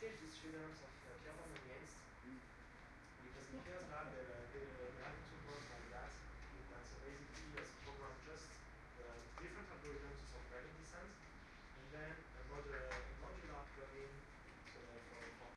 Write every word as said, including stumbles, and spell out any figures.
these three diagrams of uh, Pierre Van Anielst, because in Pierre's lab, they're, they're, they're having to